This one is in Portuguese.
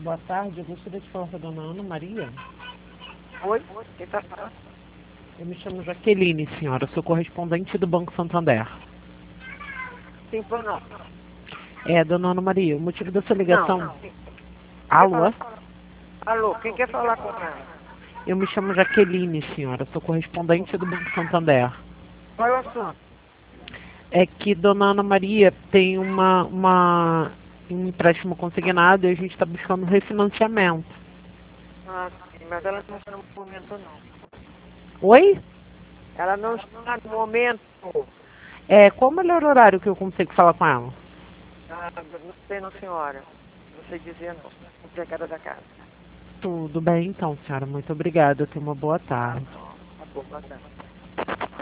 Boa tarde, eu gostaria de falar com a dona Ana Maria. Oi? Quem está falando? Eu me chamo Jaqueline, senhora, sou correspondente do Banco Santander. Sim, por não. Dona Ana Maria, o motivo da sua ligação... Não. Quem quer Alô? falar? Alô, quem quer falar com ela? Eu me chamo Jaqueline, senhora, sou correspondente do Banco Santander. Qual é o assunto? É que dona Ana Maria tem um empréstimo consignado e a gente está buscando um refinanciamento. Ah, sim, mas ela não está no momento, não. Oi? Ela não está no momento. Qual o melhor horário que eu consigo falar com ela? Ah, não sei não, senhora. Não sei dizer, não. Empregada da casa. Tudo bem então, senhora. Muito obrigada. Tenha uma boa Tá tarde. bom. Tá bom, boa tarde.